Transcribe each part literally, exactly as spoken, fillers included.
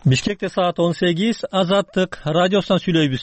Бишкекте саат он сегиз. Азаттык радиосунан сүйлөйбүз.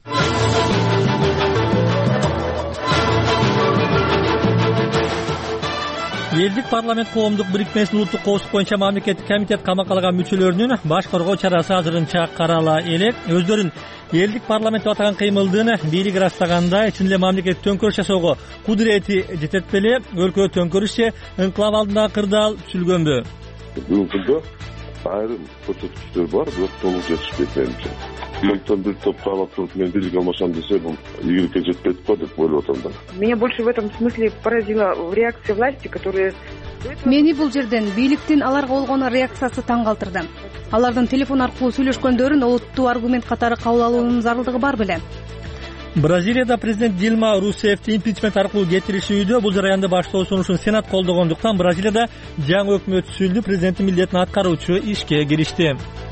Элдик парламент коомдук бирикмесинин улуттук коопсуздук боюнча мамлекеттик комитет камакка алган мүчөлөрүнүн баш коргоо чарасы азырынча карала элек. Өздөрүн элдик парламент деп атаган кыймылдын бийлиги ырастаганда чын эле мамлекет төңкөрүш жасоого кудурети жетет беле? Өлкө төңкөрүшчү инкылап алдындагы кырдаал түзүлгөнбү? Бүгүнкү күндө айрым көрсөткүчтөр бар, бирок толук жетишпейт менимче. Өлкөдөн бир топ каалап туруп мен бийлик алмашам десе, бул ийгиликке жетпейт го деп ойлоп атам да. Меня больше в этом смысле поразила реакция власти, которая... Мени бул жерден бийликтин аларга болгон реакциясы таң калтырды. Алардын телефон аркылуу сүйлөшкөндөрүн олуттуу аргумент катары кабыл алуунун зарылдыгы бар беле? Бразилияда президент Дилма Русефти импичмент аркылуу кетиришүүдө бул жараянды баштоо сунушун Сенат колдогондуктан Бразилияда жаңы өкмөт түзүлдү, президенттин милдетин аткаруучу ишке киришти.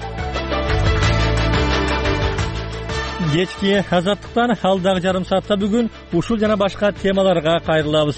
Кечки азаттыктан алдагы жарым саатта бүгүн ушул жана башка темаларга кайрылабыз.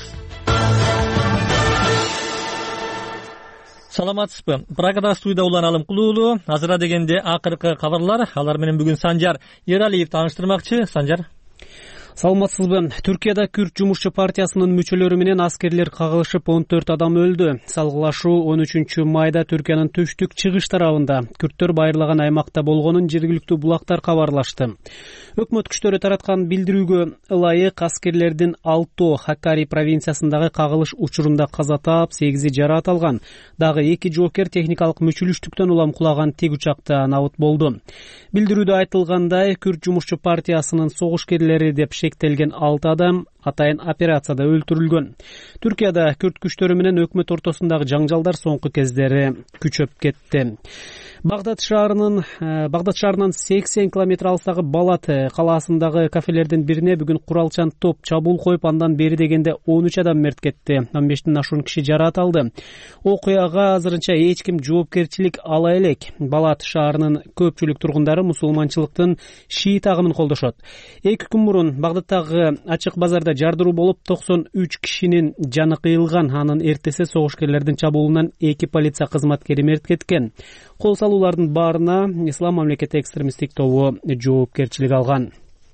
Саламатсызбы? Прагада студияда Улан Алымкулуулу. Азыра дегенде акыркы кабарлар. Алар менен бүгүн Санжар Эралиев тааныштырмакчы. Санжар. Саламатсызбы? Түркияда Күрд жумушчу партиясынын мүчөлөрү менен аскерлер кагылышып он төрт адам өлдү. Салгылашуу он үчүнчү майда Түркиянын түштүк чыгыш тарабында Күрттөр байырлаган аймакта болгонун жергиликтүү булактар кабарлашты. Өкмөт күчтөрү тараткан билдирүүгө ылайык аскерлердин Алто Хакари провинциясындагы кагылыш учурунда каза таап, сегизи жараат алган. Дагы эки жоокер техникалык мүчүлүштүктөн улам кулаган тик учакта набыт болду. Билдирүүдө айтылгандай, Күрд жумушчу партиясынын согушкерлери деп шектелген алты адам атайын операцияда өлтүрүлгөн. Түркияда Күрд күчтөрү менен өкмөт ортосундагы жаңжалдар соңку кездери күчөп кетти. Багдад шаарынын Багдад шаарынан сексен километр алыстагы Балат калаасындагы кафелердин бирине бүгүн куралчан топ чабуул коюп, андан бери дегенде он үч адам мерт кетти. он бештен ашуун киши жараат алды. Окуяга азырынча эч ким жоопкерчилик ала элек. Балат шаарынын көпчүлүк тургундары мусулманчылыктын шиит агымын колдошот. Эки күн мурун Багдадтагы ачык базарда жардыруу болуп, токсон үч кишинин жаны кыйылган. Анын эртеси согушкерлердин чабуулунан эки полиция кызматкери мерт кеткен. Кол салуулардын баарына Ислам мамлекети экстремисттик тобу жоопкерчилик алган.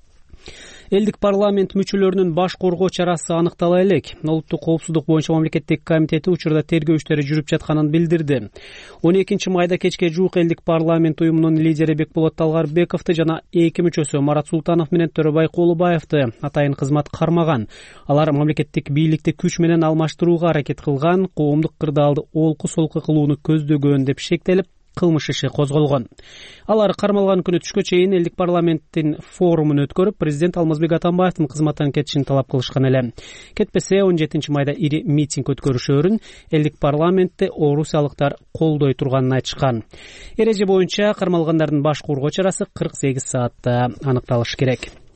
Элдик парламент мүчөлөрүнүн баш коргоо чарасы аныктала элек. Улуттук коопсуздук боюнча мамлекеттик комитети учурда тергөө иштери жүрүп жатканын билдирди. он экинчи майда кечке жуук элдик парламент уюмунун лидери Бекболот Талгарбековду жана эки мүчөсү Марат Султанов менен Төрөбай Колубаевди атайын кызмат кармаган. Алар мамлекеттик бийликти күч менен алмаштырууга аракет кылган, коомдук кырдаалды олку солку кылууну көздөгөн деп шектелип, кылмыш иши козголгон. Алар кармалган күнү түшкө чейин элдик парламенттин форумун өткөрүп, президент Алмазбек Атамбаевдин кызматтан кетишин талап кылышкан эле. Кетпесе он жетинчи майда ири митинг өткөрүшөөрүн элдик парламентте орусиялыктар колдой турганын айтышкан. Эреже боюнча кармалгандардын баш коргоо чарасы кырк сегиз саатта аныкталышы керек.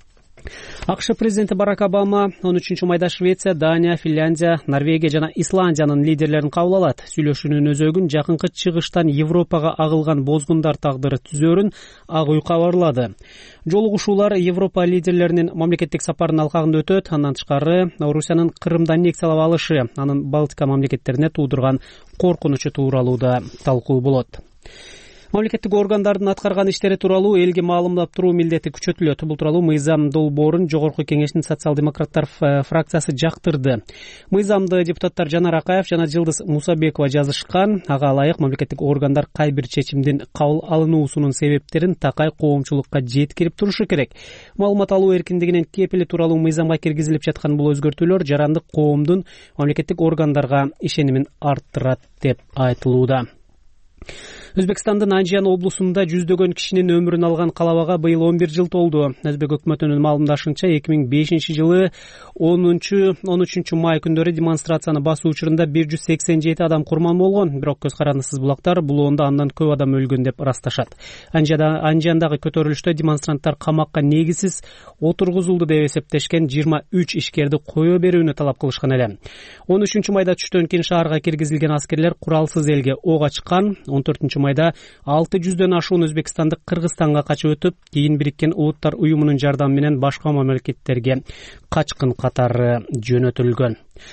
АКШ президенти Барак Обама он үчүнчү майда Швеция, Дания, Финляндия, Норвегия жана Исландиянын лидерлерин кабыл алат. Сүйлөшүүнүн өзөгүн жакынкы чыгыштан Европага агылган бозгундар тагдыры түзөөрүн Ак үй кабарлады. Жолугушуулар Европа лидерлеринин мамлекеттик сапарынын алкагында өтөт. Андан тышкары Орусиянын Крымдан аннексиялап алышы, анын Балтика мамлекеттерине туудурган коркунучу тууралуу да талкуу болот. Мамлекеттик органдардын аткарган иштери тууралуу элге маалымдап туруу милдети күчөтүлөт. Бул тууралуу мыйзам долбоорун Жогорку Кеңештин социал-демократтар фракциясы жактырды. Мыйзамды депутаттар Жанар Акаев жана Жылдыз Мусабекова жазышкан. Ага ылайык мамлекеттик органдар кай бир чечимдин кабыл алынуусунун себептерин такай коомчулукка жеткирип турушу керек. Маалымат алуу эркиндигинин кепили тууралуу мыйзамга киргизилип жаткан бул өзгөртүүлөр жарандык коомдун мамлекеттик органдарга ишенимин арттырат деп айтылууда. Өзбекстандын Анжан облусунда жүздөгөн кишинин өмүрүн алган калабага быйыл он бир жыл толду. Өзбек өкмөтүнүн маалымдашынча эки миң бешинчи жылы он үчүнчү май күндөрү демонстрацияны басуу учурунда бир жүз сексен жети адам курман болгон. Бирок көз карандысыз булактар булоонда андан көп адам өлгөн деп ырасташат. Анжандагы көтөрүлүштө демонстранттар камакка негизсиз отургузулду деп эсептешкен жыйырма үч ишкерди кое берүүнү талап кылышкан эле. он үчүнчү майда түштөн кийин шаарга киргизилген аскерлер куралсыз элге ок ачкан. он төртүнчү майда алты жүздөн ашуун өзбекстандык Кыргызстанга качып өтүп, кийин Бириккен Улуттар уюмунун жардамы менен башка мамлекеттерге качкын катары жөнөтүлгөн.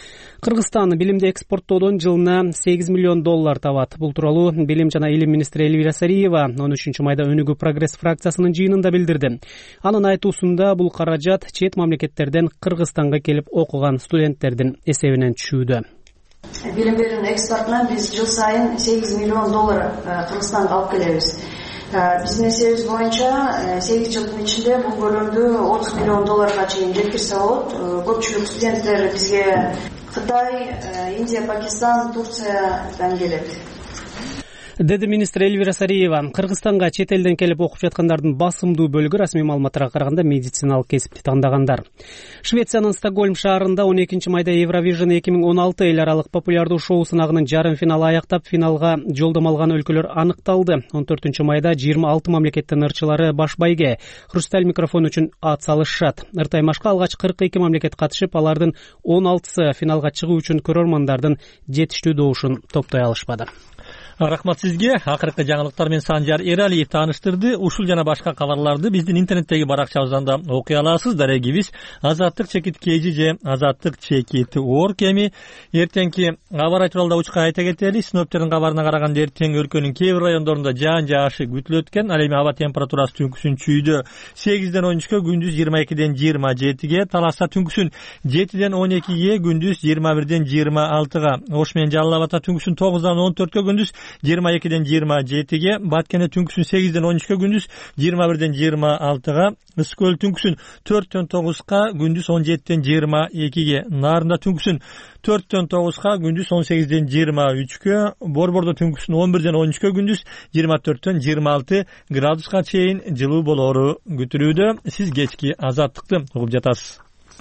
Кыргызстан билимди экспорттоодон жылына сегиз миллион доллар табат. Бул тууралуу Билим жана илим министри Элвира Сариева он үчүнчү майда Өнүгүү прогресс фракциясынын жыйынында билдирди. Анын айтуусунда бул каражат чет мамлекеттерден Кыргызстанга келип окуган студенттердин эсебинен түшүүдө. Билим берүүнүн экспортунан биз жыл сайын сегиз миллион доллар Кыргызстанга алып келебиз. Биздин эсебибиз боюнча сегиз жылдын ичинде бул көлөмдү отуз миллион долларга чейин жеткирсе болот. Көпчүлүк студенттер бизге Кытай, Индия, Пакистан, Турциядан келет. Деди министр Элвира Сариева. Кыргызстанга чет элден келип окуп жаткандардын басымдуу бөлүгү расмий маалыматтарга караганда медициналык кесипти таңдагандар. Швециянын Стокгольм шаарында он экинчи майда Евровижн эки миң он алты эл аралык популярдуу шоу сынагынын жарым финалы аяктап, финалга жолдомо алган өлкөлөр аныкталды. он төртүнчү майда жыйырма алты мамлекеттин ырчылары баш байге хрусталь микрофон үчүн ат салышат. Ыртаймашка алгач кырк эки мамлекет катышып, алардын он алтысы финалга чыгуу үчүн көрөрмандардын жетиштүү добушун топтой алышпады. Рахмат сизге. Акыркы жаңылыктар менен Санжар Эралиев тааныштырды. Ушул жана башка кабарларды биздин интернеттеги баракчабыздан да окуй аласыз. Дарегибиз азаттык чекит kg же азаттык чекит орг. Эми эртеңки аба ырайы тууралуу учка айта кетели. Синоптиктердин кабарына караганда эртең өлкөнүн кээ бир райондорунда жаан жаашы күтүлөт экен. Ал эми аба температурасы түнкүсүн чүйдө сегизден он үчкө, күндүз жыйырма экиден жыйырма жетиге, Таласта түнкүсүн жетиден он экиге, күндүз жыйырма бирден жыйырма алтыга, Ош менен Жалал абадта түнкүсүн тогуздан он төрткө, күндүз жыйырма экиден жыйырма жетиге, Баткенде түнкүсүн сегизден он үчкө, күндүз жыйырма бирден жыйырма алтыга, Ысык көл түнкүсүн төрттөн тогузга, күндүз он жетиден жыйырма экиге, Нарында түнкүсүн төрттөн тогузга, күндүз он сегизден жыйырма үчкө, Борбордо түнкүсүн он бирден он үчкө, күндүз жыйырма төрттөн жыйырма алты градуска чейин жылуу болоору күтүлүүдө. Сиз кечки азаттыкты угуп жатасыз.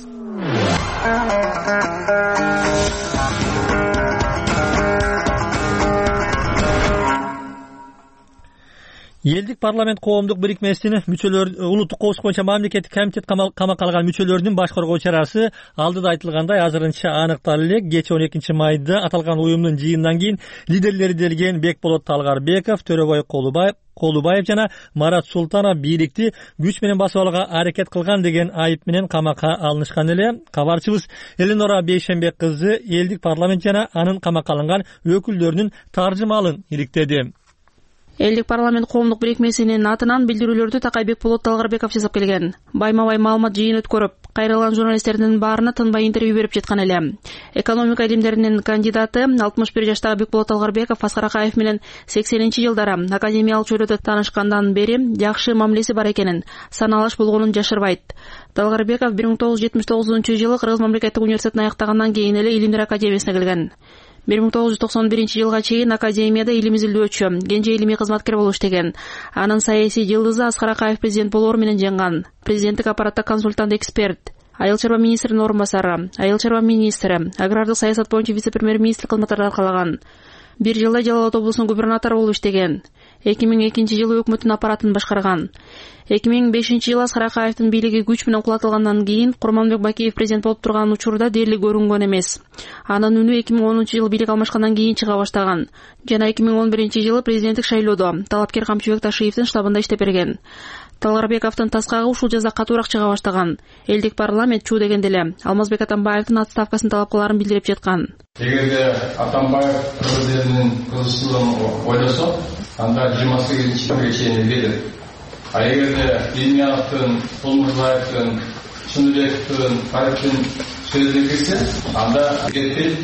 Элдик парламент коомдук бирикмесинин мүчөлөр улуттук коопсуздук боюнча мамлекеттик комитет камакка алган мүчөлөрүнүн баш коргоо чарасы алдыда айтылгандай азырынча аныкталып элек. Кечээ он экинчи майда аталган уюмдун жыйынынан кийин лидерлери делген Бекболот Талгарбеков, Төрөбай Колубаев Колубаев жана Марат Султанов бийликти күч менен басып алууга аракет кылган деген айып менен камакка алынышкан эле. Кабарчыбыз Эленора Бейшембек кызы элдик парламент жана анын камакка алынган өкүлдөрүнүн таржымалын иликтеди. Элдик парламент коомдук бирикмесинин атынан билдирүүлөрдү Такай Бекболот Талгарбеков жасап келген. Байма-бай маалымат жыйын өткөрүп, кайрылган журналисттердин баарына тынбай интервью берип жаткан эле. Экономика илимдеринин кандидаты алтымыш бир жаштагы Бекболот Талгарбеков Аскар Акаев менен сексенинчи жылдары академиялык чөйрөдө таанышкандан бери жакшы мамилеси бар экенин, саналаш болгонун жашырбайт. Талгарбеков бир миң тогуз жүз жетимиш тогузунчу жылы Кыргыз мамлекеттик университетин аяктагандан кийин эле Илимдер академиясына келген. бир миң тогуз жүз токсон биринчи жылга чейин академияда илим изилдөөчү, кенже илимий кызматкер болуп иштеген. Анын саясий жылдызы Аскар Акаев президент болоор менен жеңган. Президенттик аппаратта консультант эксперт, айыл чарба министринин орун басары, айыл чарба министри, агрардык саясат боюнча вице-премьер-министр кызматтарын аркалаган. Бир жылда Жалал Абад облусунун губернатору болуп иштеген. эки миң экинчи жылы өкмөттүн аппаратын башкарган. эки миң бешинчи жылы Аскар Акаевдин бийлиги күч менен кулатылгандан кийин Курманбек Бакиев президент болуп турган учурда дээрлик көрүнгөн эмес. Анын үнү эки миң онунчу жылы бийлик алмашкандан кийин чыга баштаган. Жана эки миң он биринчи жылы президенттик шайлоодо талапкер Камчыбек Ташиевдин штабында иштеп берген. Талгарбековдун таскагы ушул жазда катуураак чыга баштаган. Элдик парламент чуу дегенде эле Алмазбек Атамбаевдин отставкасын талап кылаарын билдирип жаткан. Эгерде Атамбаев кыргыз элинин кызыкчылыгын ойлосо, анда жыйырма сегизинчи жылга чейин келет. А эгерде Илмияновдун, Тулмурзаевдин, Чыныбековдун, Фариптин сөзүнө кирсе, анда кетпейт.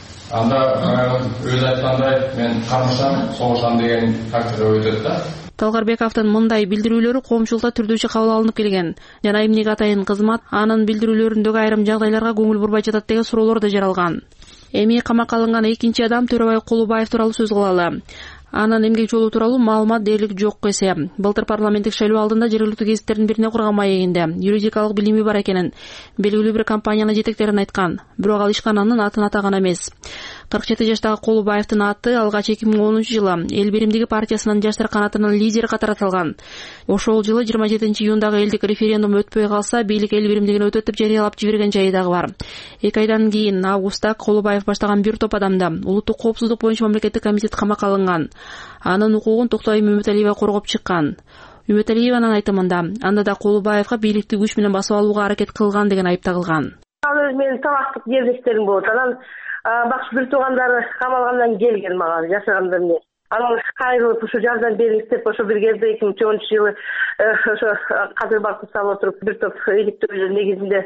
Анда өз айткандай мен кармышам, согушам деген тактика өтөт да. Талгарбековдун мындай билдирүүлөрү коомчулукта түрдүүчө кабыл алынып келген. Жана эмнеге атайын кызмат анын билдирүүлөрүндөгү айрым жагдайларга көңүл бурбай жатат деген суроолор да жаралган. Эми камакка алынган экинчи адам Төрөбай Колубаев тууралуу сөз кылалы. Анын эмгек жолу тууралуу маалымат дээрлик жок эсе. Былтыр парламенттик шайлоо алдында жергиликтүү гезиттердин бирине курган маегинде юридикалык билими бар экенин, белгилүү бир компаниянын жетектерин айткан. Бирок ал ишкананын атын атаган эмес. кырк жети жаштагы Колубаевдин аты алгач эки миң онунчу жылы Эл биримдиги партиясынын жаштар канатынын лидери катары аталган. Ошол жылы жыйырма жетинчи июндагы элдик референдум өтпөй калса, бийлик эл биримдигин өтөт деп жарыялап жиберген жайы дагы бар. эки айдан кийин августта Колубаев баштаган бир топ адамда улуттук коопсуздук боюнча мамлекеттик комитет камакка алынган. Анын укугун Токтойм Үмүталиева коргоп чыккан. Үмүталиеванын айтымында, анда да Колубаевга бийликти күч менен басып алууга аракет кылган деген айып тагылган. Анан менин талаштык жерлештерим болот. Анан бакшы бир туугандары камалгандан келген мага жашаганда эмне. Анан кайрылып ушу жардам бериңиз деп ошо бир кезде эки миң чогунчу жылы ошо кадыр бакты салып отуруп бир топ иликтөөлөр негизинде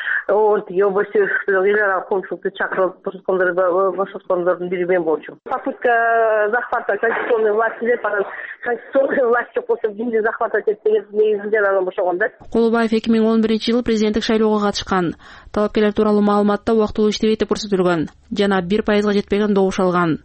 тиги обойсу эл аралык коомчулукту чакырып бошоткондордун бири мен болчумун. Попытка захвата конституционной власти деп анан конституционный власть жок болсо кимди захватать этти деген негизинде анан бошогон да. Кулубаев эки миң он биринчи жылы президенттик шайлоого катышкан. Талапкерлер тууралуу маалыматта убактылуу иштебейт деп көрсөтүлгөн жана бир пайызга жетпеген добуш алган.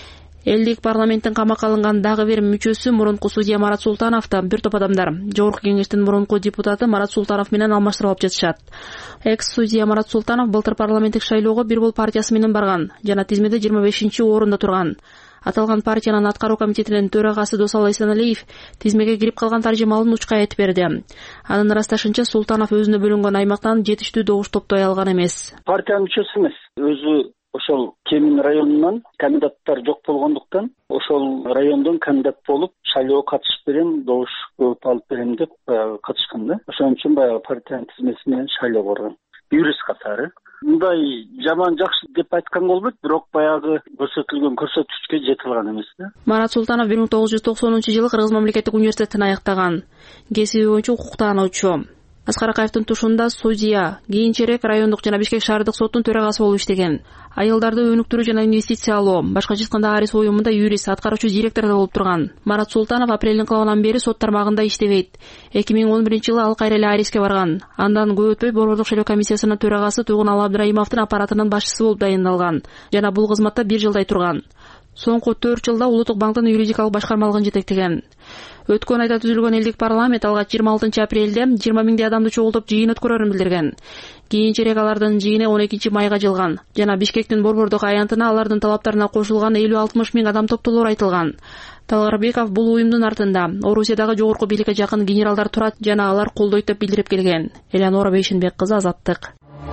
Элдик парламенттин камакка алынган дагы бир мүчөсү мурунку судья Марат Султанов да бир топ адамдар Жогорку кеңештин мурунку депутаты Марат Султанов менен алмаштырылып жатышат. Экс-судья Марат Султанов былтыр парламенттик шайлоого Бир Бол партиясы менен барган жана тизмеде жыйырма бешинчи орунда турган. Аталган партиянын аткаруу комитетинин төрагасы Досалы Эсеналиев тизмеге кирип калган таржымалын учка айтып берди. Анын ырасташынча Султанов өзүнө бөлүнгөн аймактан жетиштүү добуш топтой алган эмес. Партиянын мүчөсү эмес, өзү ошол Кемин районунан кандидаттар жок болгондуктан ошол райондон кандидат болуп шайлоого катышып берем, добуш көп алып берем деп катышкан да. Ошон үчүн баягы партиянын тизмеси менен шайлоого барган. Юрист катары. Мындай жаман жакшы деп айтканга болбойт, бирок баягы көрсөтүлгөн көрсөткүчкө жете алган эмес да. Марат Султанов бир миң тогуз жүз токсонунчу жылы Кыргыз мамлекеттик университетин аяктаган. Кесиби боюнча укуктануучу. Аскар Акаевдин тушунда судья, кийинчерээк райондук жана Бишкек шаардык соттун төрагасы болуп иштеген. Айылдарды өнүктүрүү жана инвестициялоо, башка айтканда Арис уюмунда юрист, аткаруучу директор да болуп турган. Марат Султанов апрелдин кылабынан бери сот тармагында иштебейт. эки миң он биринчи жылы ал кайра эле Ариске барган. Андан көп өтпөй Борбордук шайлоо комиссиясынын төрагасы Туйгун Алы Абдрайымовдун аппаратынын башчысы болуп дайындалган жана бул кызматта бир жылдай турган. Соңку төрт жылда Улуттук банктын юридикалык башкармалыгын жетектеген. Өткөн айда түзүлгөн элдик парламент алгач жыйырма алтынчы апрелде жыйырма миңдей адамды чогултуп жыйын өткөрөрүн билдирген. Кийинчерээк алардын жыйыны он экинчи майга жылган жана Бишкектин борбордук аянтына алардын талаптарына кошулган элүү алтымыш миң адам топтолоор айтылган. Талгарбеков бул уюмдун артында Орусиядагы жогорку бийликке жакын генералдар турат жана алар колдойт деп билдирип келген. Элеонора Бейшенбек кызы, Азаттык.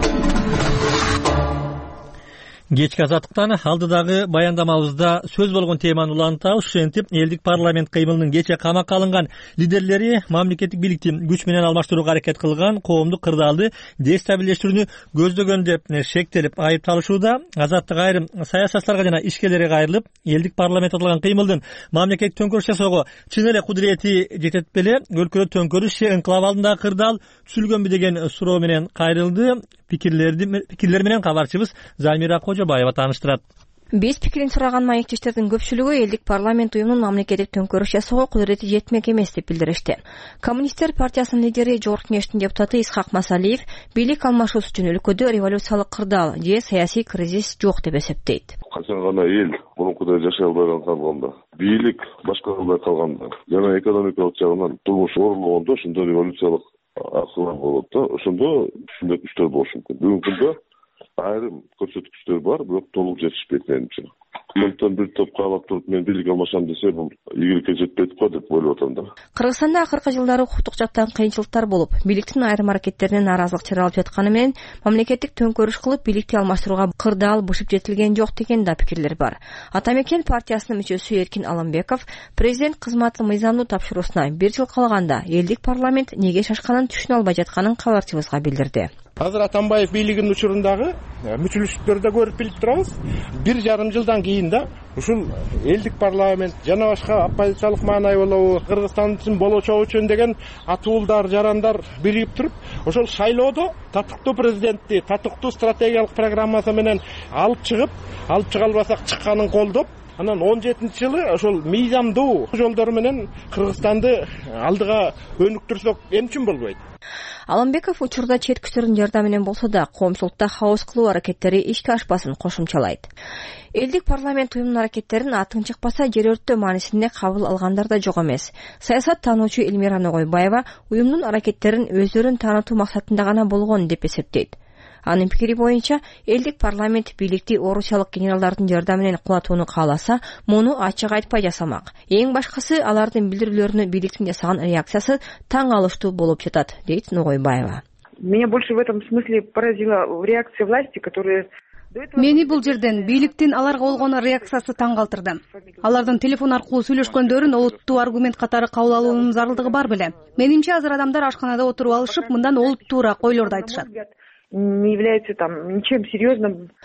Кечки Азаттыктан алдыдагы баяндамабызда сөз болгон теманы улантабыз. Ушинтип элдик парламент кыймылынын кече камакка алынган лидерлери мамлекеттик бийликти күч менен алмаштырууга аракет кылган, коомдук кырдаалды дестабилдештирүүнү көздөгөн деп шектелип айыпталышууда. Азаттык айрым саясатчыларга жана ишкерлерге кайрылып, элдик парламент аталган кыймылдын мамлекеттик төңкөрүш жасоого чын эле кудурети жетет беле, өлкөдө төңкөрүш же инкылап алдындагы кырдаал түзүлгөнбү деген суроо менен кайрылды. Пикирлерди пикирлер менен кабарчыбыз Замира Кожобаева тааныштырат. Биз пикирин сураган маектештердин көпчүлүгү элдик парламент уюмунун мамлекеттик төңкөрүш жасоого кудурети жетмек эмес деп билдиришти. Коммунисттер партиясынын лидери Жогорку кеңештин депутаты Исхак Масалиев бийлик алмашуусу үчүн өлкөдө революциялык кырдаал же саясий кризис жок деп эсептейт. Качан гана эл мурункудай жашай албай калганда, бийлик башкара албай калганда жана экономикалык жагынан турмуш оорулогондо ошондо революциялык акылар болот да, ошондо ушундай күчтөр болушу мүмкүн. Бүгүнкү күндө айрым көрсөткүчтөр бар, бирок толук жетишпейт менимче. Өлкөдөн бир топ каалап туруп мен бийлик алмашам десе, бул ийгиликке жетпейт го деп ойлоп атам да. Кыргызстанда акыркы жылдары укуктук жактан кыйынчылыктар болуп, бийликтин айрым аракеттеринен нааразылык чыралып жатканы менен мамлекеттик төңкөрүш кылып бийликти алмаштырууга кырдаал бышып жетилген жок деген да пикирлер бар. Атамекен партиясынын мүчөсү Эркин Аламбеков президент кызматы мыйзамдуу тапшыруусуна бир жыл калганда элдик парламент неге шашканын түшүнө албай жатканын кабарчыбызга билдирди. Азыр Атамбаев бийлигинин учурундагы мүчөлүштүктөрдө көрүп билип турабыз. Бир жарым жылдан кийин да ушул элдик парламент жана башка оппозициялык маанай болобу, Кыргызстан үчүн болочок үчүн деген атуулдар, жарандар биригип туруп, ошол шайлоодо татыктуу президентти, татыктуу стратегиялык программасы менен алып чыгып, алып чыга албасак чыкканын колдоп, анан он жетинчи жылы ошол мыйзамдуу жолдор менен Кыргызстанды алдыга өнүктүрсөк эмчүн болбойт. Аламбеков учурда чет күчтөрдүн жардамы менен болсо да коомчулукта хаос кылуу аракеттери ишке ашпасын кошумчалайт. Элдик парламент уюмунун аракеттерин атын чыкпаса жер өрттөө маанисинде кабыл алгандар да жок эмес. Саясат таануучу Элмира Ногойбаева уюмдун аракеттерин өздөрүн таанытуу максатында гана болгон деп эсептейт. Анын пикири боюнча элдик парламент бийликти орусиялык генералдардын жардамы менен кулатууну кааласа, муну ачык айтпай жасамак. Эң башкысы алардын билдирүүлөрүнө бийликтин жасаган реакциясы таң алыштуу болуп жатат, дейт Ногойбаева. Меня больше в этом смысле поразила реакция власти, которая Мени бул жерден бийликтин аларга болгон реакциясы таң калтырды. Алардын телефон аркылуу сүйлөшкөндөрүн олуттуу аргумент катары кабыл алуунун зарылдыгы бар беле. Менимче азыр адамдар ашканада отуруп алышып, мындан олуттуураак ойлорду айтышат. Не является там ничем серьезным.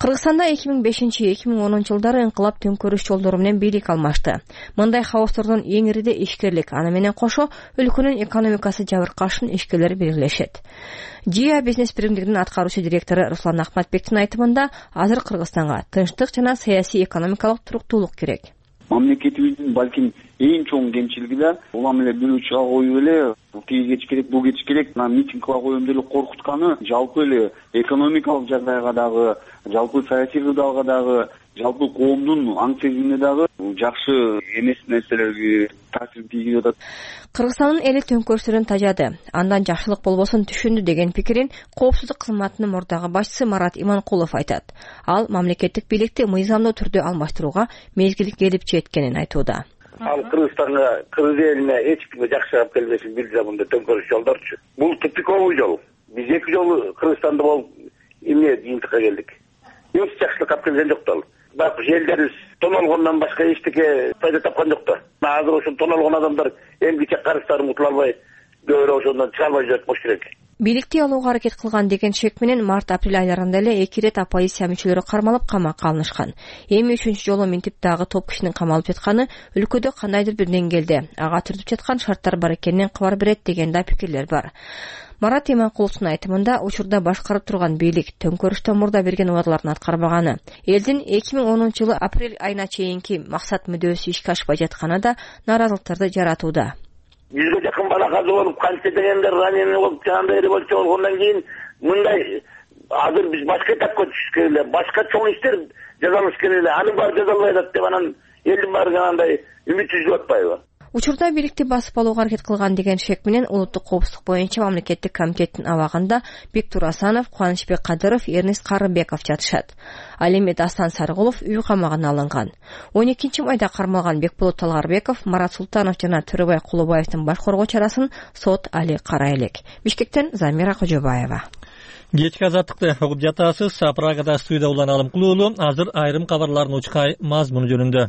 Кыргызстанда эки миң бешинчи эки миң онунчу жылдары ыңкылап төңкөрүш жолдору менен бийлик алмашты. Мындай хаостордун эң ириде ишкерлик, аны менен кошо өлкөнүн экономикасы жабыркашын ишкерлер белгилешет. ЖИА бизнес биримдигинин аткаруучу директору Руслан Ахматбектин айтымында, азыр Кыргызстанга тынчтык жана саясий экономикалык туруктуулук керек. Мамлекетибиздин балким эң чоң кемчилиги да улам эле бир учка коюп эле тиги кетиш керек, бул кетиш керек, митинг кыла коем деп эле коркутканы жалпы эле экономикалык жагдайга дагы, жалпы саясий кырдаалга дагы, жалпы коомдун аң сезимине дагы жакшы эмес нерселерге таасир тийгип атат. Кыргызстандын эли төңкөрүштөрдөн тажады, андан жакшылык болбосун түшүндү деген пикирин Коопсуздук кызматынын мурдагы башчысы Марат Иманкулов айтат. Ал мамлекеттик бийликти мыйзамдуу түрдө алмаштырууга мезгил келип жеткенин айтууда. Ал Кыргызстанга, Кыргыз элине эч кимге жакшы жагат келбешин билдирет мындай төңкөрүш жолдорчу. Бул тупиковый жол. Биз эки жолу Кыргызстанда болуп эмне жыйынтыкка келдик. Эч жакшылык алып келген жок да ал. Бак желдерибиз тоналгондон башка эчтеке пайда тапкан жок да. Азыр ошол тоналгон адамдар эмгиче карыздарын утула албай, көбүрөөк ошондон чыга албай жүрөт болуш керек. Бийликти алууга аракет кылган деген шек менен март-апрель айларында эле эки ирет оппозиция мүчөлөрү кармалып камакка алынышкан. Эми үчүнчү жолу минтип дагы топ кишинин камалып жатканы өлкөдө кандайдыр бир деңгээлде ага түртүп жаткан шарттар бар экенинен кабар берет деген да пикирлер бар. Марат Иманкуловдун айтымында, учурда башкарып турган бийлик төңкөрүштөн мурда берген убадаларын аткарбаганы, элдин эки миң онунчу жылы апрель айына чейинки максат мүдөөсү ишке ашпай жатканы да нааразылыктарды жаратууда. Жүзгө жакын бала каза болуп, канча дегендер раненый болуп, жагандай революция болгондон кийин мындай азыр биз башка этапка түшүш керек эле, башка чоң иштер жасалыш керек эле. Анын баары жасалбай атат деп анан элдин баары жанагындай үмүт үзүп атпайбы? Учурда бийликти басып алууга аракет кылган деген шек менен улуттук коопсуздук боюнча мамлекеттик комитеттин абагында Бектур Асанов, Кубанычбек Кадыров, Эрнест Карыбеков жатышат. Ал эми Дастан Сарыгулов үй камагына алынган. он экинчи майда кармалган Бекболот Талгарбеков, Марат Султанов жана Төрөбай Кулубаевдин баш коргоо чарасын сот али карай элек. Бишкектен Замира Кожобаева. Кечки азаттыкты угуп жатасыз. Прагада студияда улан Алым Кулуулу. Азыр айрым кабарлардын учкай мазмуну жөнүндө.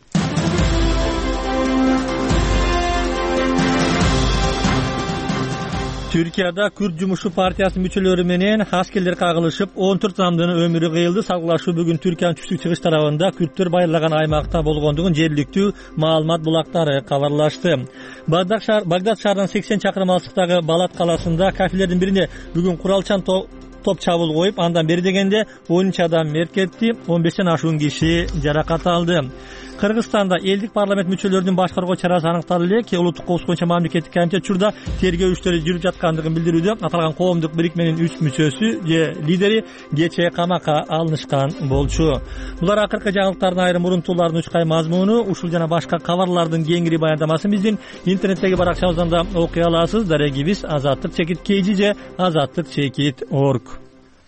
Türkiye'de Kürt Cumhuriyeti Partiyası müçülörü menen askerler kagılışıp on төрт адамдын өмүрү кыйылды. Салгылашуу бүгүн Түркиянын түштүк чыгыш тарабында Kürttөр байырлаган аймакта болгондугун жергиликтүү маалымат булактары кабарлашты. Багдад шаарынан сексен чакырым алыстыктагы Балат каласында кафелердин бирине бүгүн куралчан топ чабуул коюп, андан бери дегенде он үч адам мерт кетти, он бештен ашуун киши жаракат алды. Кыргызстанда элдик парламент мүчөлөрүнүн баш коргоо чарасы аныкталды элек. Улуттук коопсуздук боюнча мамлекеттик комитет учурда тергөө иштери жүрүп жаткандыгын билдирүүдө. Аталган коомдук бирикменин үч мүчөсү же лидери кечээ камакка алынышкан болчу. Булар акыркы жаңылыктардын айрым урунтуулардын учкай мазмуну. Ушул жана башка кабарлардын кеңири баяндамасын биздин интернеттеги баракчабыздан да окуй аласыз. Дарегибиз азаттык чекит kg же азаттык чекит org.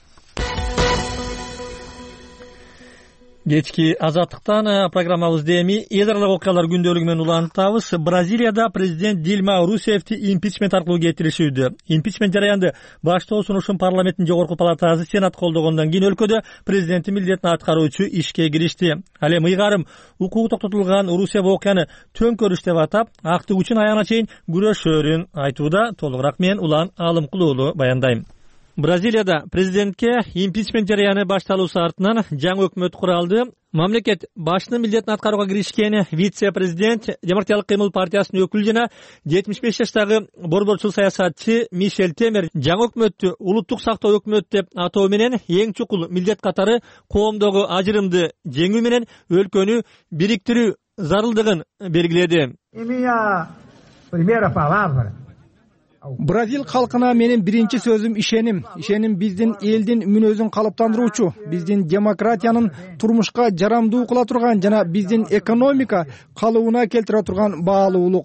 Кечки азаттыктан программабызды эми эл аралык окуялар күндөлүгү менен улантабыз. Бразилияда президент Дильма Русефти импичмент аркылуу кетиришүүдө. Импичмент жараянды баштоо сунушун парламенттин жогорку палатасы Сенат колдогондон кийин өлкөдө президенттин милдетин аткаруучу ишке киришти. Ал эми ыйгарым укугу токтотулган Русия бул окуяны төңкөрүш деп атап, актык үчүн аягына чейин күрөшөрүн айтууда. Толугураак мен Улан Алым Кулуулу баяндайм. Бразилияда президентке импичмент жараяны башталуусу артынан жаңы өкмөт куралды. Мамлекет башчынын милдетин аткарууга киришкен вице-президент Демократиялык кыймыл партиясынын өкүлү жана жетимиш беш жаштагы борборчул саясатчы Мишель Темер жаңы өкмөттү улуттук сактоо өкмөтү деп атоо менен эң чукул милдет катары коомдогу ажырымды жеңүү менен өлкөнү бириктирүү зарылдыгын белгиледи. Бразил халкына менин биринчи сөзүм ишеним. Ишеним биздин элдин мүнөзүн калыптандыруучу, биздин демократиянын турмушка жарамдуу кыла турган жана биздин экономика калыбына келтире турган баалуулук.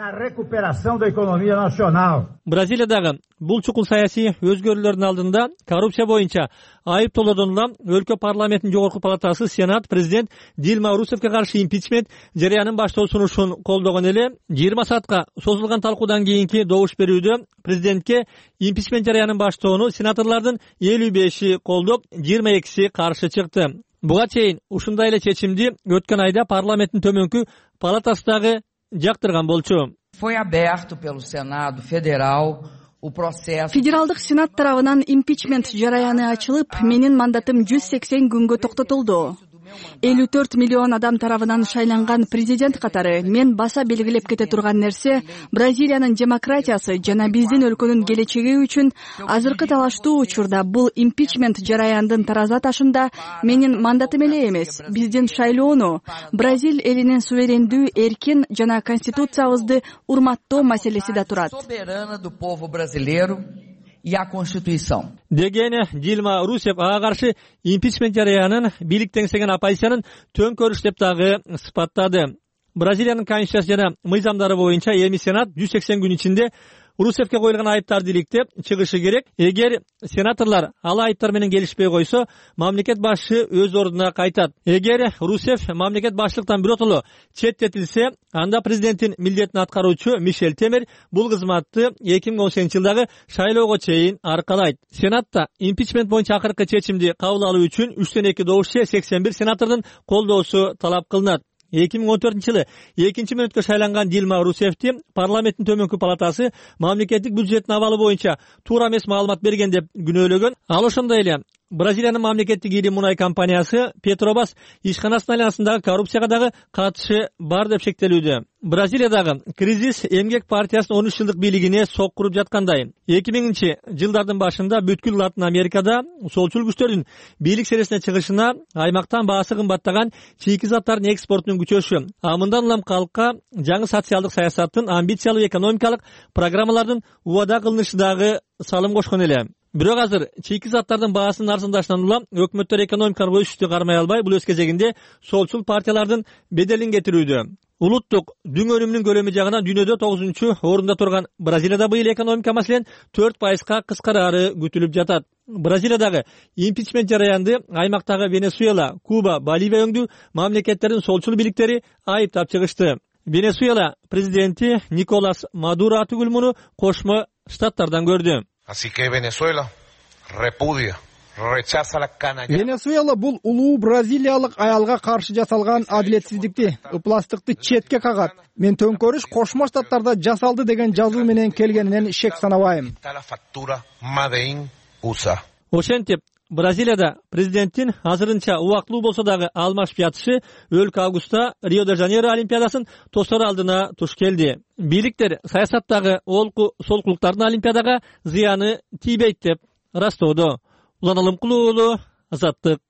Бразилиядагы бул чукул саясий өзгөрүүлөрдүн алдында коррупция боюнча айыптоолордон улам өлкө парламентинин жогорку палатасы Сенат президент Дильма Русефке каршы импичмент жараянын баштоо сунушун колдогон эле. жыйырма саатка созулган талкуудан кийинки добуш берүүдө президентке импичмент жараянын баштоону сенаторлордун элүү беши колдоп, жыйырма экиси каршы чыкты. Буга чейин ушундай эле чечимди өткөн айда парламенттин төмөнкү палатасындагы жактырган болчу. Foi aberto pelo Senado Federal Федералдык сенат тарабынан импичмент жараяны ачылып, менин мандатым жүз сексен күнгө токтотулду. элүү төрт миллион адам тарабынан шайланган президент катары мен баса белгилеп кете турган нерсе Бразилиянын демократиясы жана биздин өлкөнүн келечеги үчүн азыркы талаштуу учурда бул импичмент жараяндын тараза ташында менин мандатым эле эмес, биздин шайлоону, Бразил элинин суверендүү, эркин жана конституциябызды урматтоо маселеси да турат. Дегени Дилма Русев ага каршы импичмент жараянын бийлик теңсеген оппозициянын төңкөрүш деп дагы сыпаттады. Бразилиянын конституциясы жана мыйзамдары боюнча эми сенат жүз сексен күн ичинде Русевке коюлган айыптарды иликтеп чыгышы керек. Эгер сенаторлор ал айыптар менен келишпей койсо, мамлекет башчы өз ордуна кайтат. Эгер Русев мамлекет башчылыктан биротоло четтетилсе, анда президенттин милдетин аткаруучу Мишель Темер бул кызматты эки миң он сегизинчи жылдагы шайлоого чейин аркалайт. Сенатта импичмент боюнча акыркы чечимди кабыл алуу үчүн үчтөн эки добуш же сексен бир сенатордун колдоосу талап кылынат. эки миң он төртүнчү жылы экинчи мөөнөткө шайланган Дилма Русевти парламенттин төмөнкү палатасы мамлекеттик бюджеттин абалы боюнча туура эмес маалымат берген деп күнөөлөгөн. Ал ошондой эле Бразилиянын мамлекеттик ири мунай компаниясы Петробас ишканасынын айланасындагы коррупцияга дагы катышы бар деп шектелүүдө. Бразилиядагы кризис эмгек партиясынын он үч жылдык бийлигине соккуруп жаткандай. эки миңинчи жылдардын башында бүткүл Латын Америкада солчул күчтөрдүн бийлик сересине чыгышына аймактан баасы кымбаттаган чийки заттардын экспортунун күчөшү, а мындан улам калкка жаңы социалдык саясаттын, амбициялуу экономикалык программалардын убада кылынышы дагы салым кошкон эле. Бирок азыр чийки заттардын баасынын арзандашынан улам өкмөттөр экономикалык өсүштү кармай албай, бул өз кезегинде солчул партиялардын беделин кетирүүдө. Улуттук дүң өнүмүнүн көлөмү жагынан дүйнөдө тогузунчу орунда турган Бразилияда быйыл экономика маселен төрт пайызга кыскарары күтүлүп жатат. Бразилиядагы импичмент жараянды аймактагы Венесуэла, Куба, Боливия өңдүү мамлекеттердин солчул бийликтери айыптап чыгышты. Венесуэла президенти Николас Мадуро атүгүл муну Кошмо Штаттардан көрдү. Así que Venezuela repudia, rechaza la canalla. Венесуэла бул улуу бразилиялык аялга каршы жасалган адилетсиздикти, ыпластыкты четке кагат. Мен төңкөрүш Кошмо Штаттарда жасалды деген жазуу менен келгенинен шек санабайм. Ошентип Бразилияда президенттин азырынча убактылуу болсо дагы алмашып жатышы өлкө августта Рио-де-Жанейро олимпиадасын тосор алдына туш келди. Бийликтер саясаттагы олку солкулуктардын олимпиадага зыяны тийбейт деп ырастоодо. Улан Алымкулуу уулу, Азаттык.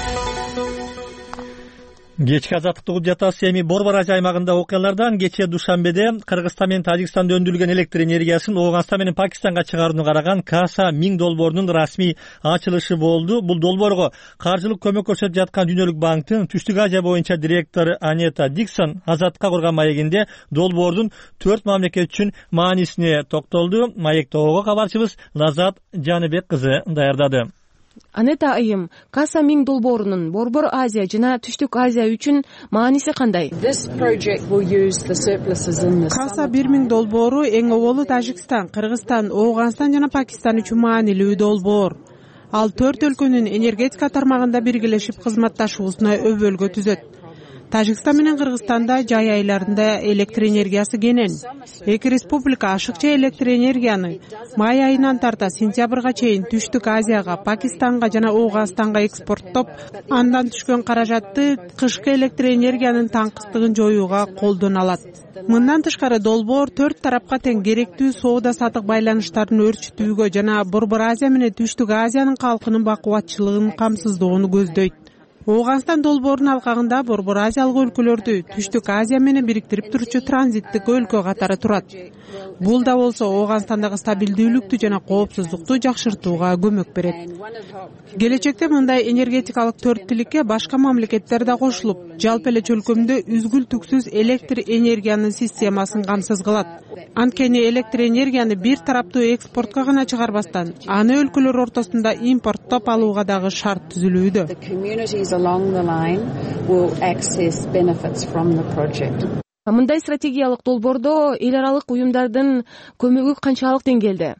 Кечки азаттыкты угуп жатасыз. Эми Борбор Азия аймагында окуялардан кечээ Душанбеде Кыргызстан менен Тажикстанда өндүрүлгөн электр энергиясын Ооганстан менен Пакистанга чыгарууну караган Каса миң долбоорунун расмий ачылышы болду. Бул долбоорго каржылык көмөк көрсөтүп жаткан Дүйнөлүк банктын Түштүк Азия боюнча директору Анета Диксон Азаттыкка курган маегинде долбоордун төрт мамлекет үчүн маанисине токтолду. Маекти ого кабарчыбыз Лазат Жаныбек кызы даярдады. Анета айым, Каса миң долбоорунун Борбор Азия жана Түштүк Азия үчүн мааниси кандай? Каса бир миң долбоору эң оболу Тажикстан, Кыргызстан, Ооганстан жана Пакистан үчүн маанилүү долбоор. Ал төрт өлкөнүн энергетика тармагында биргелешип кызматташуусуна өбөлгө түзөт. Тажикстан менен Кыргызстанда жай айларында электр энергиясы кенен. Эки республика ашыкча электр энергияны май айынан тарта сентябрга чейин Түштүк Азияга, Пакистанга жана Ооганстанга экспорттоп, андан түшкөн каражатты кышкы электр энергиянын таңкыстыгын жоюуга колдоно алат. Мындан тышкары долбоор төрт тарапка тең керектүү соода сатык байланыштарын өрчүтүүгө жана Борбор Азия менен Түштүк Азиянын калкынын бакубатчылыгын камсыздоону көздөйт. Ооганстан долбоорунун алкагында Борбор Азиялык өлкөлөрдү Түштүк Азия менен бириктирип турчу транзиттик өлкө катары турат. Бул да болсо Ооганстандагы стабилдүүлүктү жана коопсуздукту жакшыртууга көмөк берет. Келечекте мындай энергетикалык төрттүлүккө башка мамлекеттер да кошулуп, жалпы эле чөлкөмдө үзгүл түксүз электр энергиянын системасын камсыз кылат. Анткени электр энергияны бир тараптуу экспортко гана чыгарбастан, аны өлкөлөр ортосунда импорттоп алууга дагы шарт түзүлүүдө. Мындай стратегиялык долбоордо эл аралык уюмдардын көмөгү канчалык деңгээлде?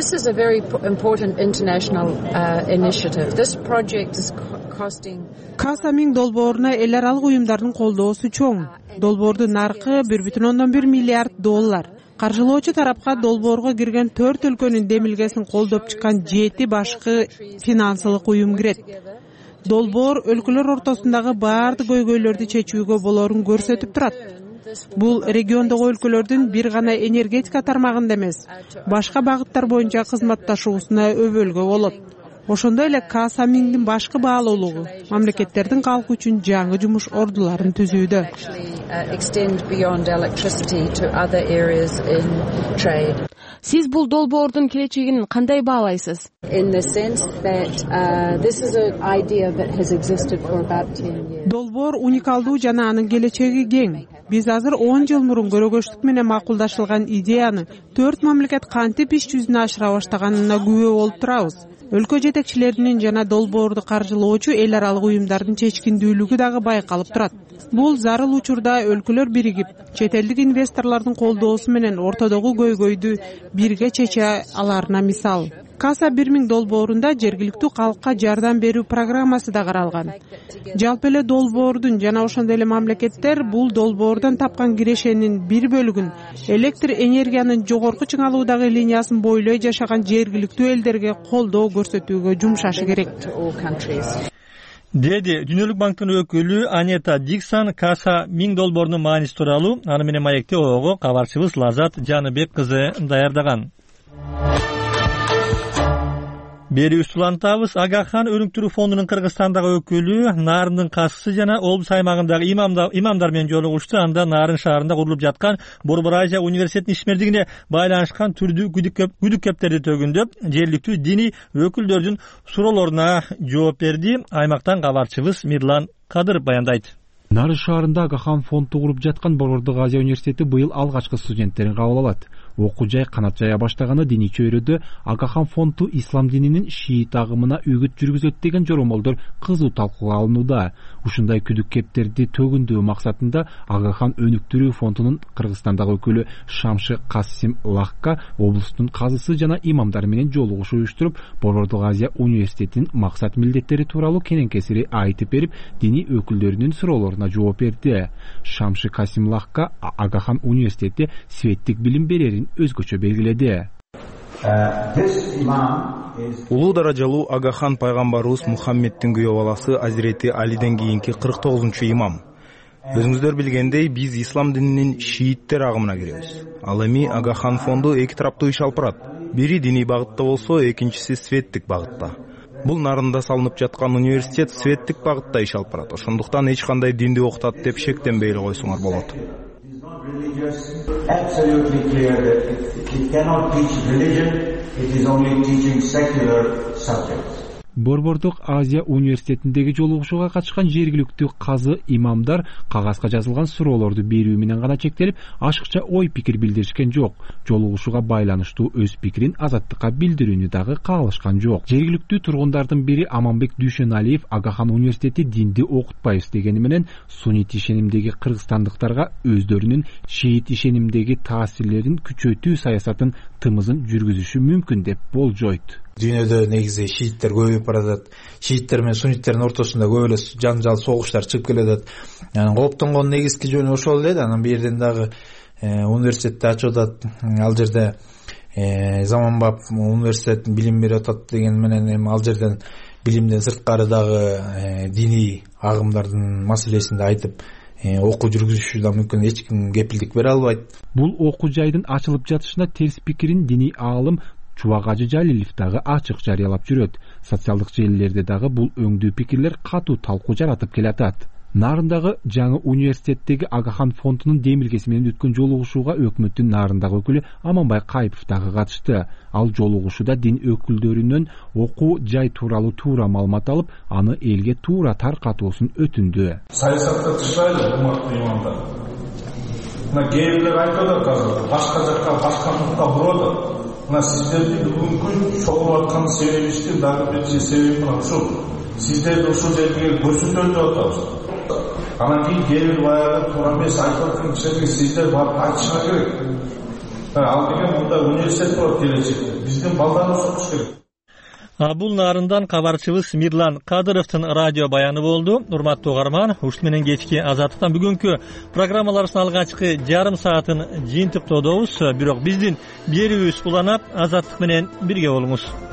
Каса миң долбооруна эл аралык уюмдардын колдоосу чоң. Долбоордун наркы бир бүтүн ондон бир миллиард доллар. каржылоочу тарапка долбоорго кирген төрт өлкөнүн демилгесин колдоп чыккан жети башкы финансылык уюм кирет. Долбоор өлкөлөр ортосундагы баардык көйгөйлөрдү чечүүгө болоорун көрсөтүп турат. Бул региондогу өлкөлөрдүн бир гана энергетика тармагында эмес, башка багыттар боюнча кызматташуусуна өбөлгө болот. Ошондой эле Каасамиңдин башкы баалуулугу мамлекеттердин калкы үчүн жаңы жумуш ордуларын түзүүдө. Сиз бул долбоордун келечегин кандай баалайсыз? Долбоор уникалдуу жана анын келечеги кең. Биз азыр он жыл мурун көрөгөчтүк менен макулдашылган идеяны төрт мамлекет кантип иш жүзүнө ашыра баштаганына күбө болуп турабыз. Өлкө жетекчилеринин жана долбоорду каржылоочу эл аралык уюмдардын чечкиндүүлүгү дагы байкалып турат. Бул зарыл учурда өлкөлөр биригип, чет элдик инвесторлордун колдоосу менен ортодогу көйгөйдү бирге чече аларына мисал. Каса бир миң долбоорунда жергиликтүү калкка жардам берүү программасы да каралган. Жалпы эле долбоордун жана ошондой эле мамлекеттер бул долбоордон тапкан кирешенин бир бөлүгүн электр энергиянын жогорку чыңалуудагы линиясын бойлой жашаган жергиликтүү элдерге колдоо көрсөтүүгө жумшашы керек, деди Дүйнөлүк банктын өкүлү Анета Диксон Каса миң долбоорунун мааниси тууралуу аны менен маекте ого кабарчыбыз Лазат Жаныбек кызы даярдаган. Бери устулантабыз. Агахан өнүктүрүү фондунун Кыргызстандагы өкүлү Нарындын касысы жана Облус аймагындагы имамдар менен жолугушту. Анда Нарын шаарында курулуп жаткан Борбор Азия университетинин ишмердигине байланышкан түрдүү күдүк кептерди төгүндөп, жергиликтүү диний өкүлдөрдүн суроолоруна жооп берди. Аймактан кабарчыбыз Мирлан Кадыр баяндайт. Нарын шаарында Агахан фонду куруп жаткан Борбордук Азия университети быйыл алгачкы студенттерин кабыл алат. Окуу жай канат жая баштаганы диний чөйрөдө Агахан фонду ислам дининин шиит агымына үгүт жүргүзөт деген жоромолдор кызуу талкууга алынууда. Ушундай күдүк кептерди төгүндөө максатында Агахан өнүктүрүү фондунун Кыргызстандагы өкүлү Шамшы Касим Лахка облустун казысы жана имамдар менен жолугуш уюштуруп, Борбордук Азия университетинин максат милдеттери тууралуу кененкесири айтып берип, диний өкүлдөрүнүн суроолоруна жооп берди. Шамшы Касим Лахка Агахан университети светтик билим берерин өзгөчө белгиледи. Улуу даражалуу Агахан пайгамбарыбыз Мухаммеддин күйөө баласы Азирети Алиден кийинки кырк тогузунчу имам. Өзүңүздөр билгендей, биз ислам дининин шииттер агымына киребиз. Ал эми Агахан фонду эки тараптуу иш алып барат. Бири диний багытта болсо, экинчиси светтик багытта. Бул Нарында салынып жаткан университет светтик багытта иш алып барат. Ошондуктан эч кандай динди окутат деп шектенбей эле койсоңор болот. Absolutely clear that it, it cannot teach religion, it is only teaching secular subjects. Борбордук Азия университетиндеги жолугушууга катышкан жергиликтүү казы имамдар кагазга жазылган суроолорду берүү менен гана чектелип, ашыкча ой пикир билдиришкен жок. Жолугушууга байланыштуу өз пикирин азаттыкка билдирүүнү дагы каалашкан жок. Жергиликтүү тургундардын бири Аманбек Дүйшөналиев Агахан университети динди окутпайбыз дегени менен суннит ишенимдеги кыргызстандыктарга өздөрүнүн шиит ишенимдеги таасирлерин күчөтүү саясатын тымызын жүргүзүшү мүмкүн деп болжойт. Дүйнөдө негизи шииттер көбөйүп баратат. Шииттер менен сунниттердин ортосунда көп эле жаңжал согуштар чыгып келатат. Yani кооптонгон негизги жөнү ошол эле. Анан бир жерден дагы университетти ачып атат. Ал жерде заманбап университет билим берип атат деген менен эми ал жерден билимден сырткары дагы диний агымдардын маселесин да айтып окуу жүргүзүшү да мүмкүн, эч ким кепилдик бере албайт. Бул окуу жайдын ачылып жатышына терс пикирин диний аалым Чубагажы Жалилов дагы ачык жарыялап жүрөт. Социалдык желилерде дагы бул өңдүү пикирлер катуу талкуу жаратып келатат. Нарындагы жаңы университеттеги Агахан фондунун демилгеси менен өткөн жолугушууга өкмөттүн Нарындагы өкүлү Аманбай Кайыпов дагы катышты. Ал жолугушууда дин өкүлдөрүнөн окуу жай тууралуу туура маалымат алып, аны элге туура таркатуусун өтүндү. Саясатта тышпайды урматтуу имамдар. Мына кээ бирлер айтып атат азыр, башка жакка, башка нукка бурат. Мына сиздердин бүгүнкү чогулуп аткан себебибизди дагы бир себеби мына ушул. Сиздерди ушул жерге көрсөтөлүп атабыз. Анан кийин кээ бир баягы туура эмес айтып аткан кишилерге сиздер барып айтышыңар керек. Ал деген мында университет болот келечекте. Биздин балдарыбыз окуш керек. Бул нарындан кабарчыбыз Мирлан Кадыровдун радио баяны болду. Урматтуу угарман, ушул менен кечки Азаттыктан бүгүнкү программаларыбыздын алгачкы жарым саатын жыйынтыктоодобуз. Бирок биздин берүүбүз уланат. Азаттык менен бирге болуңуз.